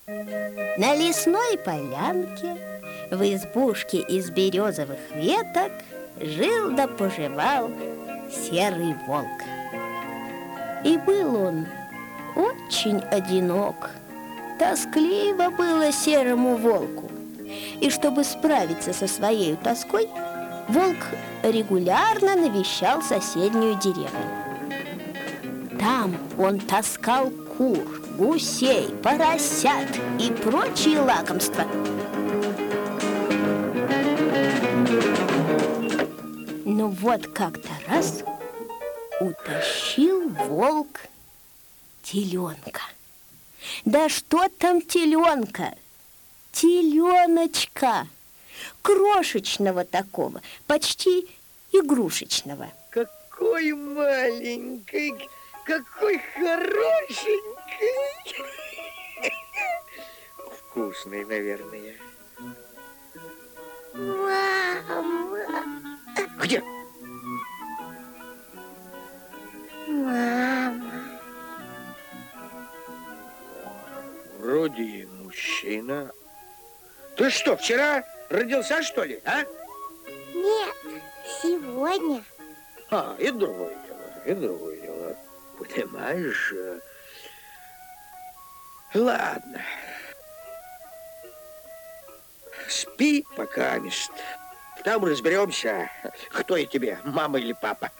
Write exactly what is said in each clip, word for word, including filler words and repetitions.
На лесной полянке в избушке из березовых веток жил да поживал серый волк. И был он очень одинок. Тоскливо было серому волку. И чтобы справиться со своей тоской, волк регулярно навещал соседнюю деревню. Там он таскал кур, гусей, поросят и прочие лакомства. Но вот как-то раз утащил волк теленка. Да что там теленка? Теленочка, крошечного такого, почти игрушечного. Какой маленький, какой хорошенький. Вкусный, наверное. Мама. Где? Мама. Вроде мужчина. Ты что, вчера родился, что ли, а? Нет, сегодня. А, и другое дело, и другое дело. Понимаешь? Ладно. Спи пока, мест. Там разберемся, кто я тебе, мама или папа.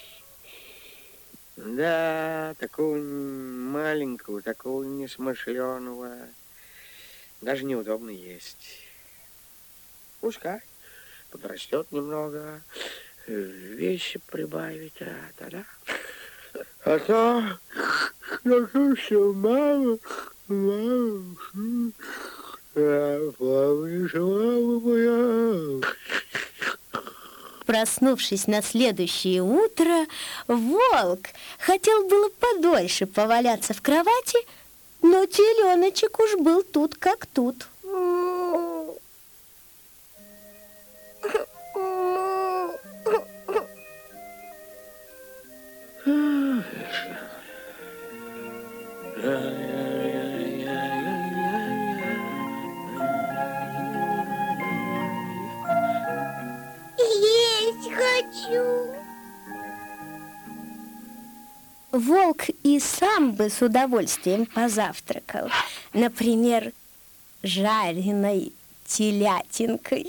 Да, такого маленького, такого несмышленого даже неудобно есть. Пускай подрастет немного, вещи прибавить, а тогда. А то, скажу, что мама, мама, мама, мама моя. Проснувшись на следующее утро, волк хотел было подольше поваляться в кровати, но теленочек уж был тут как тут. Есть хочу. Волк и сам бы с удовольствием позавтракал, например, жареной телятинкой.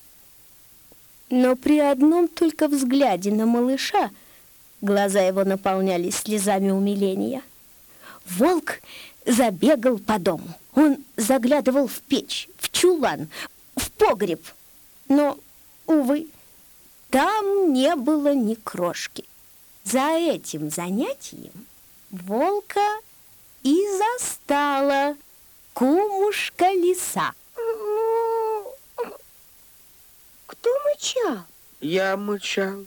Но при одном только взгляде на малыша глаза его наполнялись слезами умиления. Волк забегал по дому. Он заглядывал в печь, в чулан, в погреб. Но, увы, там не было ни крошки. За этим занятием волка и застала кумушка лиса. Кто мычал? Я мычал.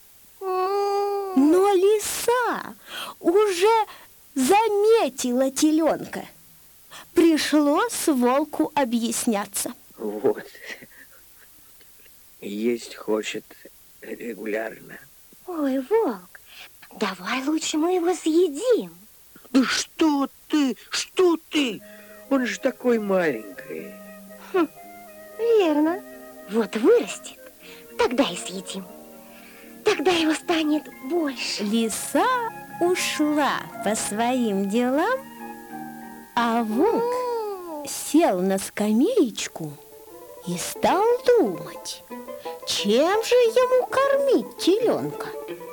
Но лиса уже заметила теленка. Пришлось волку объясняться. Вот. Есть хочет регулярно. Ой, волк, давай лучше мы его съедим. Да что ты, что ты? Он же такой маленький. Хм, верно. Вот вырастет, тогда и съедим. Тогда его станет больше. Лиса ушла по своим делам, а волк сел на скамеечку и стал думать, чем же ему кормить теленка.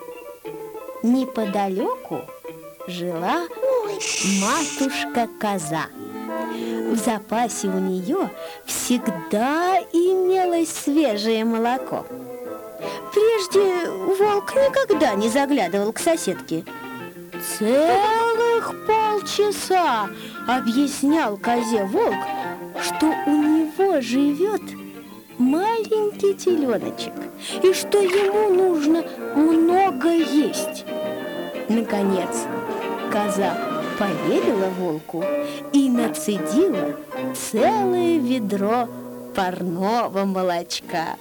Неподалеку жила матушка-коза. В запасе у нее всегда имелось свежее молоко. Прежде волк никогда не заглядывал к соседке. Целых полчаса объяснял козе волк, что у него живет маленький теленочек и что ему нужно много есть. Наконец, коза поверила волку и нацедила целое ведро парного молочка.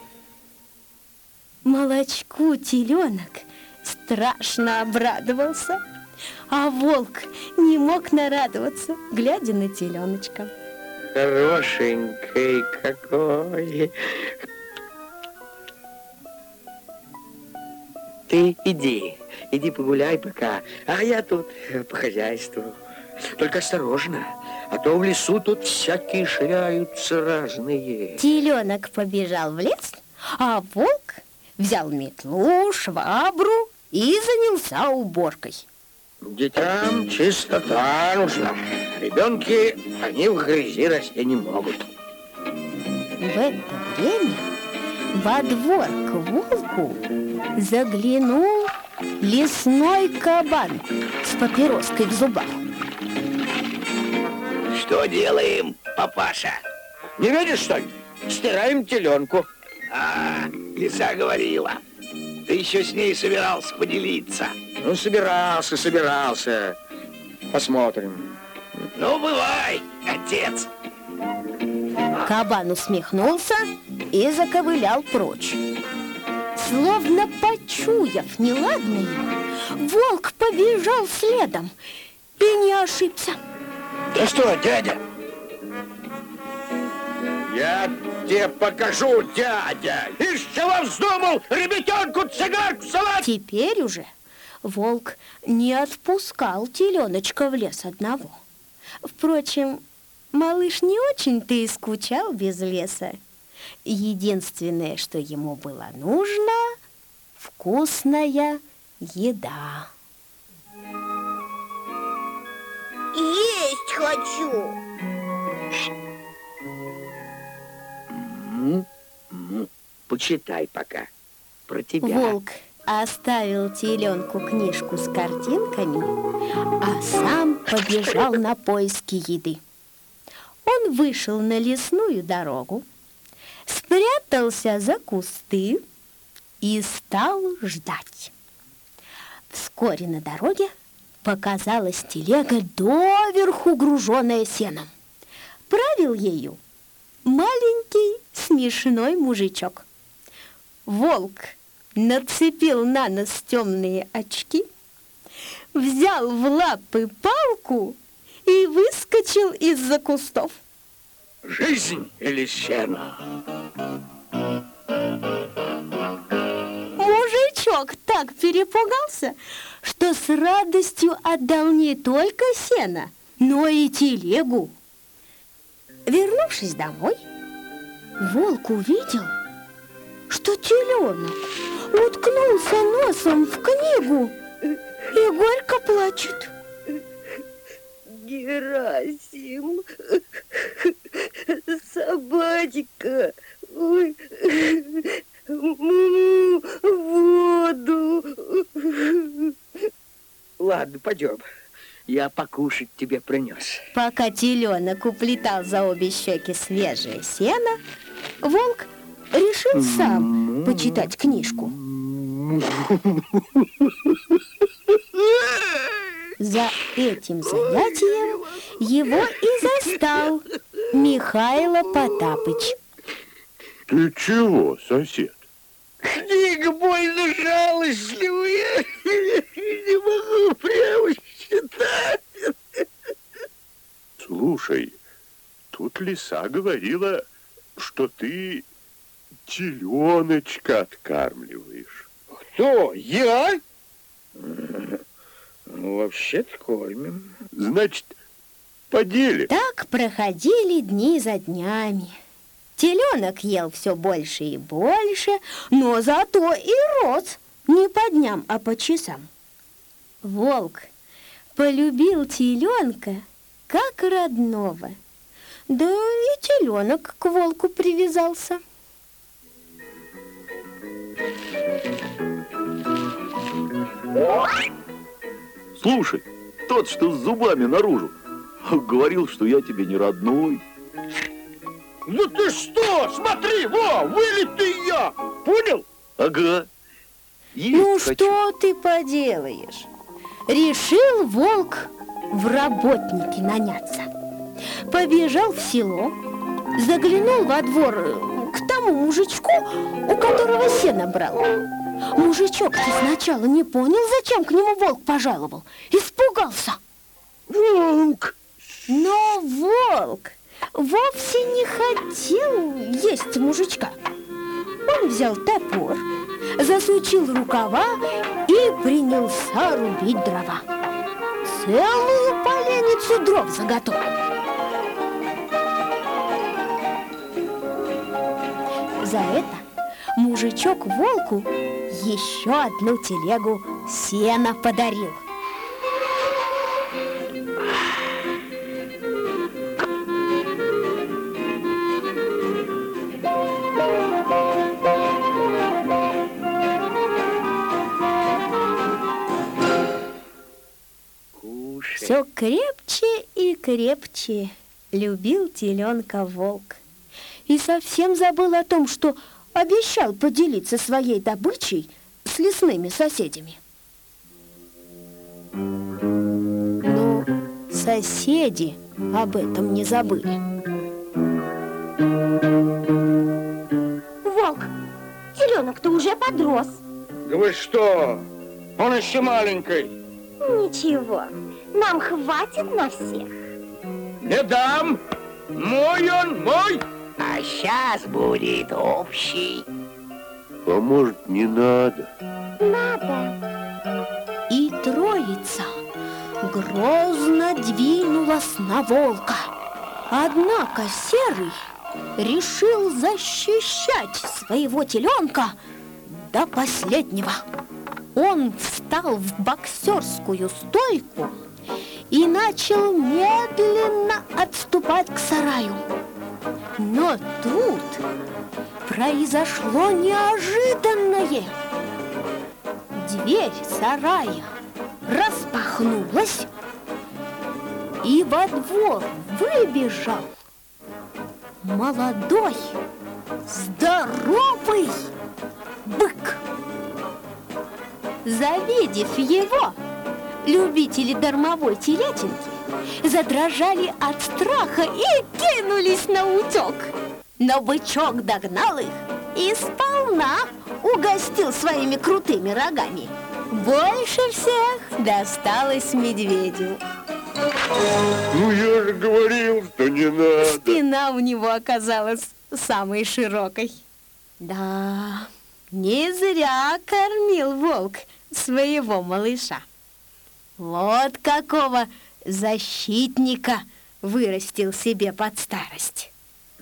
Молочку теленок страшно обрадовался, а волк не мог нарадоваться, глядя на теленочка. хорошенький какой. Ты иди, иди погуляй пока, а я тут по хозяйству. Только осторожно, а то в лесу тут всякие шляются разные. Теленок побежал в лес, а волк взял метлу, швабру и занялся уборкой. Детям чистота нужна. Ребенки, они в грязи расти не могут. В это время во двор к волку заглянул лесной кабан с папироской в зубах. Что делаем, папаша? Не видишь, что ли? Стираем теленку. А, лиса говорила. Ты еще с ней собирался поделиться. Ну, собирался, собирался. Посмотрим. Ну, бывай, отец. Кабан усмехнулся и заковылял прочь. Словно почуяв неладное, волк побежал следом и не ошибся. Да что, дядя? Я тебе покажу, дядя. Из чего вздумал ребятенку цигарку салат? Теперь уже волк не отпускал теленочка в лес одного. Впрочем, малыш не очень-то и скучал без леса. Единственное, что ему было нужно — вкусная еда. Есть хочу. Ну, ну, почитай пока про тебя. Волк оставил теленку книжку с картинками, а сам побежал на поиски еды. Он вышел на лесную дорогу, спрятался за кусты и стал ждать. Вскоре на дороге показалась телега, доверху груженная сеном. Правил ею маленький смешной мужичок. Волк нацепил на нос темные очки, взял в лапы палку и выскочил из-за кустов. Жизнь или сено? Мужичок так перепугался, что с радостью отдал не только сено, но и телегу. Вернувшись домой, волк увидел, что теленок уткнулся носом в книгу и горько плачет. Герасим, собачка, ой, му, воду. Ладно, пойдем. Я покушать тебе принес. Пока теленок уплетал за обе щеки свежее сено, волк решил сам почитать книжку. За этим занятием его и застал Михайло Потапыч. Ты чего, сосед? Книга больно жалостливая. Не могу прямо читать. Слушай, тут лиса говорила, что ты теленочка откармливаешь. Кто? Я? Ну, вообще-то кормим. Значит, поделим. Так проходили дни за днями. Теленок ел все больше и больше, но зато и рос не по дням, а по часам. Волк полюбил теленка как родного, да и теленок к волку привязался. Слушай, тот, что с зубами наружу, говорил, что я тебе не родной. Ну ты что? Смотри, во, вылитый я. Понял? Ага. Есть Ну хочу. что ты поделаешь? Решил волк в работники наняться. Побежал в село, заглянул во двор к тому мужичку, у которого сено брал. Мужичок-то сначала не понял, зачем к нему волк пожаловал. Испугался. Волк! Но волк вовсе не хотел есть мужичка. Он взял топор, засучил рукава и принялся рубить дрова. Целую поленницу дров заготовил. За это мужичок волку еще одну телегу сена подарил. Все крепче и крепче любил теленка волк. И совсем забыл о том, что обещал поделиться своей добычей с лесными соседями. Но соседи об этом не забыли. Волк, теленок-то уже подрос. Да вы что? Он еще маленький. Ничего, нам хватит на всех. Не дам! Мой он, мой! А сейчас будет общий. А может, не надо? Надо. И троица грозно двинулась на волка. Однако Серый решил защищать своего теленка до последнего. Он встал в боксерскую стойку и начал медленно отступать к сараю. Но тут произошло неожиданное. Дверь сарая распахнулась, и во двор выбежал молодой, здоровый бык. Завидев его, любители дармовой телятинки задрожали от страха и кинулись на утек. Но бычок догнал их и сполна угостил своими крутыми рогами. Больше всех досталось медведю. Ну, я же говорил, что не надо. Спина у него оказалась самой широкой. Да, не зря кормил волк своего малыша. Вот какого защитника вырастил себе под старость.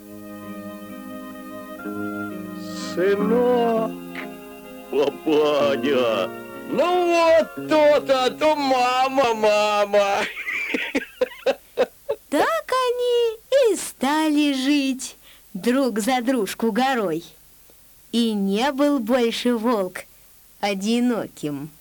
Сынок! Папаня! Ну вот то-то, а то мама, мама! Так они и стали жить друг за дружку горой. И не был больше волк одиноким.